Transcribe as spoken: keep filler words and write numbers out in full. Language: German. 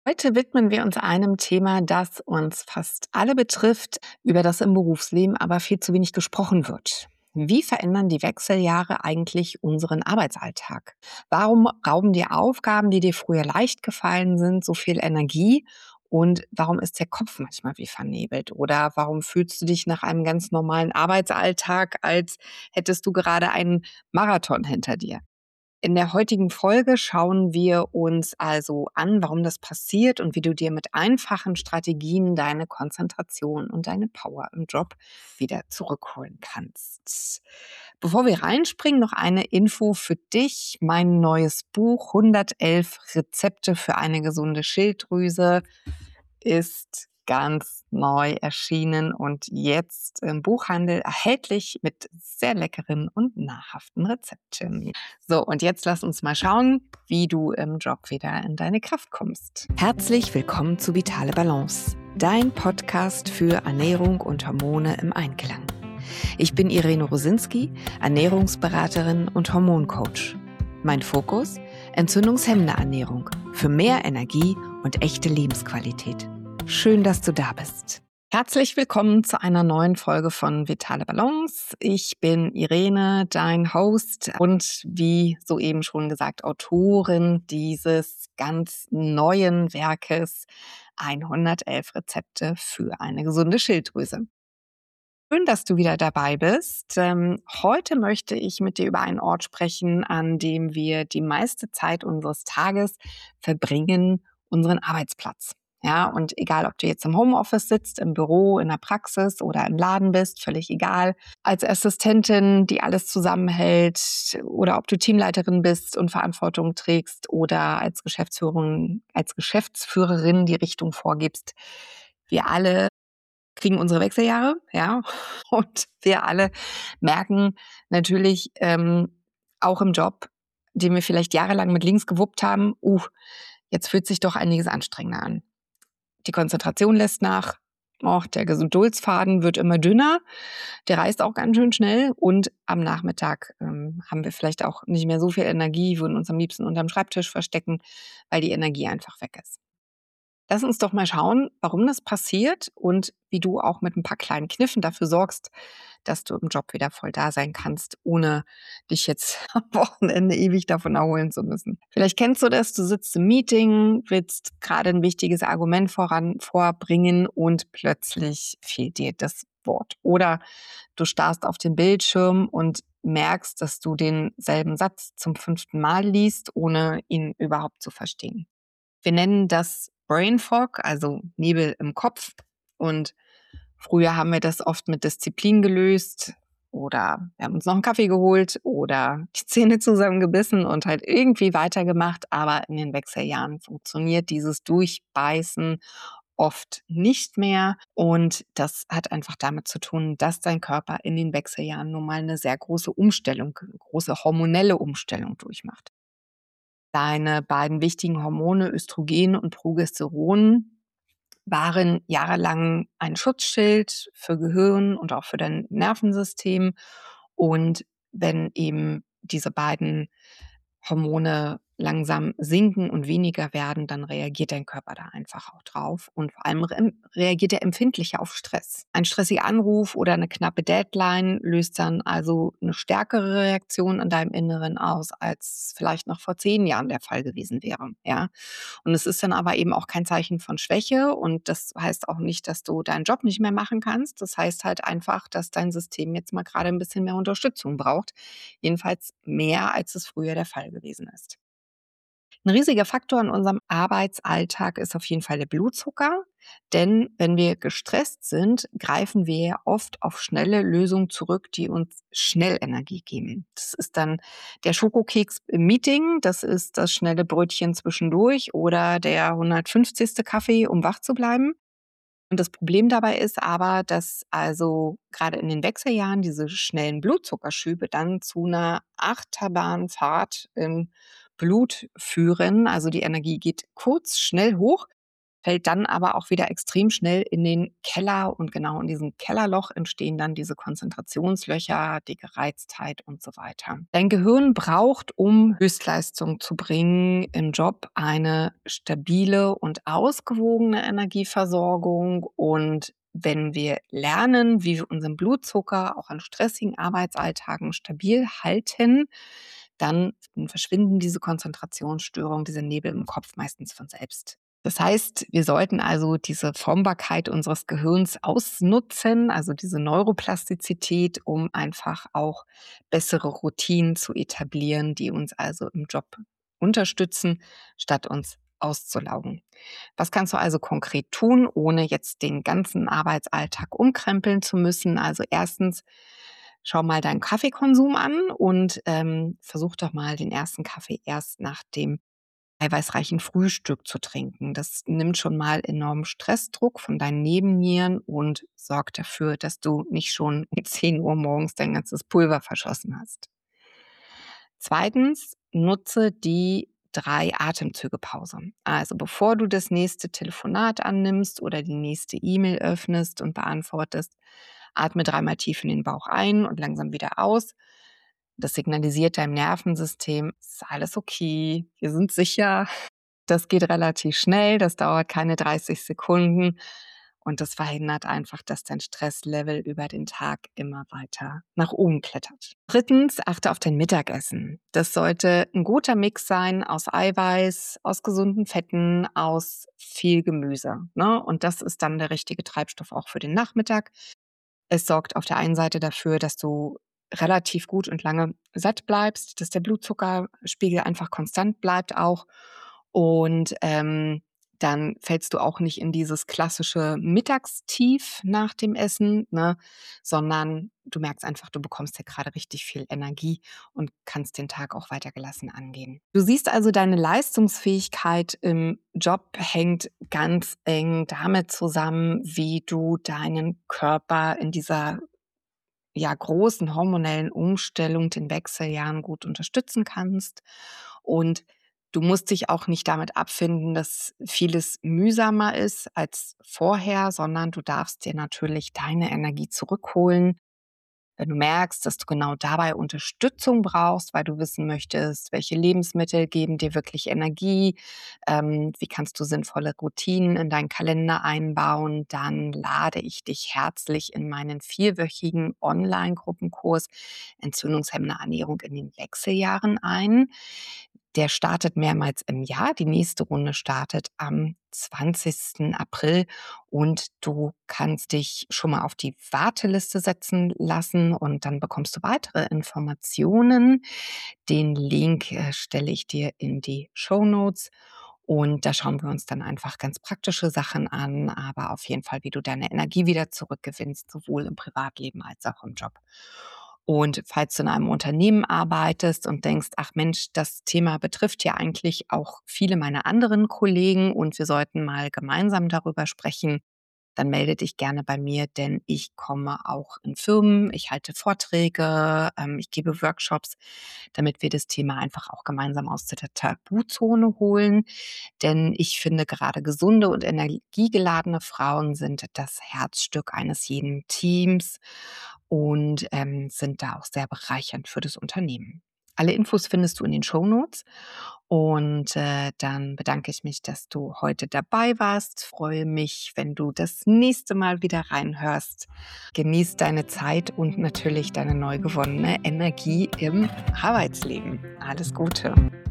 Heute widmen wir uns einem Thema, das uns fast alle betrifft, über das im Berufsleben aber viel zu wenig gesprochen wird. Wie verändern die Wechseljahre eigentlich unseren Arbeitsalltag? Warum rauben dir Aufgaben, die dir früher leicht gefallen sind, so viel Energie? Und warum ist der Kopf manchmal wie vernebelt? Oder warum fühlst du dich nach einem ganz normalen Arbeitsalltag, als hättest du gerade einen Marathon hinter dir? In der heutigen Folge schauen wir uns also an, warum das passiert und wie du dir mit einfachen Strategien deine Konzentration und deine Power im Job wieder zurückholen kannst. Bevor wir reinspringen, noch eine Info für dich. Mein neues Buch hundertelf Rezepte für eine gesunde Schilddrüse ist ganz neu erschienen und jetzt im Buchhandel erhältlich mit sehr leckeren und nahrhaften Rezepten. So, und jetzt lass uns mal schauen, wie du im Job wieder in deine Kraft kommst. Herzlich willkommen zu Vitale Balance, dein Podcast für Ernährung und Hormone im Einklang. Ich bin Irene Rosinski, Ernährungsberaterin und Hormoncoach. Mein Fokus? Entzündungshemmende Ernährung für mehr Energie und echte Lebensqualität. Schön, dass du da bist. Herzlich willkommen zu einer neuen Folge von Vitale Balance. Ich bin Irene, dein Host und wie soeben schon gesagt, Autorin dieses ganz neuen Werkes hundertelf Rezepte für eine gesunde Schilddrüse. Schön, dass du wieder dabei bist. Ähm, heute möchte ich mit dir über einen Ort sprechen, an dem wir die meiste Zeit unseres Tages verbringen, unseren Arbeitsplatz. Ja, und egal, ob du jetzt im Homeoffice sitzt, im Büro, in der Praxis oder im Laden bist, völlig egal. Als Assistentin, die alles zusammenhält, oder ob du Teamleiterin bist und Verantwortung trägst oder als Geschäftsführerin, als Geschäftsführerin die Richtung vorgibst. Wir alle kriegen unsere Wechseljahre, ja, und wir alle merken natürlich ähm, auch im Job, den wir vielleicht jahrelang mit links gewuppt haben, uh, jetzt fühlt sich doch einiges anstrengender an. Die Konzentration lässt nach, oh, der Geduldsfaden wird immer dünner, der reißt auch ganz schön schnell und am Nachmittag ähm, haben wir vielleicht auch nicht mehr so viel Energie, würden uns am liebsten unterm Schreibtisch verstecken, weil die Energie einfach weg ist. Lass uns doch mal schauen, warum das passiert und wie du auch mit ein paar kleinen Kniffen dafür sorgst, dass du im Job wieder voll da sein kannst, ohne dich jetzt am Wochenende ewig davon erholen zu müssen. Vielleicht kennst du das, du sitzt im Meeting, willst gerade ein wichtiges Argument voran vorbringen und plötzlich fehlt dir das Wort. Oder du starrst auf den Bildschirm und merkst, dass du denselben Satz zum fünften Mal liest, ohne ihn überhaupt zu verstehen. Wir nennen das Brain Fog, also Nebel im Kopf. Und früher haben wir das oft mit Disziplin gelöst oder wir haben uns noch einen Kaffee geholt oder die Zähne zusammengebissen und halt irgendwie weitergemacht. Aber in den Wechseljahren funktioniert dieses Durchbeißen oft nicht mehr. Und das hat einfach damit zu tun, dass dein Körper in den Wechseljahren nun mal eine sehr große Umstellung, eine große hormonelle Umstellung durchmacht. Deine beiden wichtigen Hormone Östrogen und Progesteron waren jahrelang ein Schutzschild für Gehirn und auch für dein Nervensystem. Und wenn eben diese beiden Hormone langsam sinken und weniger werden, dann reagiert dein Körper da einfach auch drauf. Und vor allem re reagiert er empfindlicher auf Stress. Ein stressiger Anruf oder eine knappe Deadline löst dann also eine stärkere Reaktion in deinem Inneren aus, als vielleicht noch vor zehn Jahren der Fall gewesen wäre. Ja? Und es ist dann aber eben auch kein Zeichen von Schwäche und das heißt auch nicht, dass du deinen Job nicht mehr machen kannst. Das heißt halt einfach, dass dein System jetzt mal gerade ein bisschen mehr Unterstützung braucht. Jedenfalls mehr, als es früher der Fall gewesen ist. Ein riesiger Faktor in unserem Arbeitsalltag ist auf jeden Fall der Blutzucker, denn wenn wir gestresst sind, greifen wir ja oft auf schnelle Lösungen zurück, die uns schnell Energie geben. Das ist dann der Schokokeks im Meeting, das ist das schnelle Brötchen zwischendurch oder der hundertfünfzigste Kaffee, um wach zu bleiben. Und das Problem dabei ist aber, dass also gerade in den Wechseljahren diese schnellen Blutzuckerschübe dann zu einer Achterbahnfahrt im Blut führen. Also die Energie geht kurz, schnell hoch, fällt dann aber auch wieder extrem schnell in den Keller und genau in diesem Kellerloch entstehen dann diese Konzentrationslöcher, die Gereiztheit und so weiter. Dein Gehirn braucht, um Höchstleistung zu bringen im Job, eine stabile und ausgewogene Energieversorgung. Und wenn wir lernen, wie wir unseren Blutzucker auch an stressigen Arbeitsalltagen stabil halten, dann verschwinden diese Konzentrationsstörungen, diese Nebel im Kopf meistens von selbst. Das heißt, wir sollten also diese Formbarkeit unseres Gehirns ausnutzen, also diese Neuroplastizität, um einfach auch bessere Routinen zu etablieren, die uns also im Job unterstützen, statt uns auszulaugen. Was kannst du also konkret tun, ohne jetzt den ganzen Arbeitsalltag umkrempeln zu müssen? Also erstens, schau mal deinen Kaffeekonsum an und ähm, versuch doch mal den ersten Kaffee erst nach dem eiweißreichen Frühstück zu trinken. Das nimmt schon mal enormen Stressdruck von deinen Nebennieren und sorgt dafür, dass du nicht schon um zehn Uhr morgens dein ganzes Pulver verschossen hast. Zweitens, nutze die drei Atemzüge Pause. Also bevor du das nächste Telefonat annimmst oder die nächste E-Mail öffnest und beantwortest, atme dreimal tief in den Bauch ein und langsam wieder aus. Das signalisiert deinem Nervensystem, es ist alles okay, wir sind sicher. Das geht relativ schnell, das dauert keine dreißig Sekunden und das verhindert einfach, dass dein Stresslevel über den Tag immer weiter nach oben klettert. Drittens, achte auf dein Mittagessen. Das sollte ein guter Mix sein aus Eiweiß, aus gesunden Fetten, aus viel Gemüse, ne? Und das ist dann der richtige Treibstoff auch für den Nachmittag. Es sorgt auf der einen Seite dafür, dass du relativ gut und lange satt bleibst, dass der Blutzuckerspiegel einfach konstant bleibt auch. Und ähm, dann fällst du auch nicht in dieses klassische Mittagstief nach dem Essen, ne, sondern du merkst einfach, du bekommst ja gerade richtig viel Energie und kannst den Tag auch weiter gelassen angehen. Du siehst also, deine Leistungsfähigkeit im Job hängt ganz eng damit zusammen, wie du deinen Körper in dieser ja, großen hormonellen Umstellung, den Wechseljahren gut unterstützen kannst. Und du musst dich auch nicht damit abfinden, dass vieles mühsamer ist als vorher, sondern du darfst dir natürlich deine Energie zurückholen. Wenn du merkst, dass du genau dabei Unterstützung brauchst, weil du wissen möchtest, welche Lebensmittel geben dir wirklich Energie, ähm, wie kannst du sinnvolle Routinen in deinen Kalender einbauen, dann lade ich dich herzlich in meinen vierwöchigen Online-Gruppenkurs Entzündungshemmende Ernährung in den Wechseljahren ein. Der startet mehrmals im Jahr. Die nächste Runde startet am zwanzigsten April und du kannst dich schon mal auf die Warteliste setzen lassen und dann bekommst du weitere Informationen. Den Link äh, stelle ich dir in die Shownotes und da schauen wir uns dann einfach ganz praktische Sachen an, aber auf jeden Fall, wie du deine Energie wieder zurückgewinnst, sowohl im Privatleben als auch im Job. Und falls du in einem Unternehmen arbeitest und denkst, ach Mensch, das Thema betrifft ja eigentlich auch viele meiner anderen Kollegen und wir sollten mal gemeinsam darüber sprechen, dann melde dich gerne bei mir, denn ich komme auch in Firmen, ich halte Vorträge, ähm, ich gebe Workshops, damit wir das Thema einfach auch gemeinsam aus der Tabuzone holen. Denn ich finde, gerade gesunde und energiegeladene Frauen sind das Herzstück eines jeden Teams und ähm, sind da auch sehr bereichernd für das Unternehmen. Alle Infos findest du in den Shownotes. Und äh, dann bedanke ich mich, dass du heute dabei warst. Freue mich, wenn du das nächste Mal wieder reinhörst. Genieß deine Zeit und natürlich deine neu gewonnene Energie im Arbeitsleben. Alles Gute.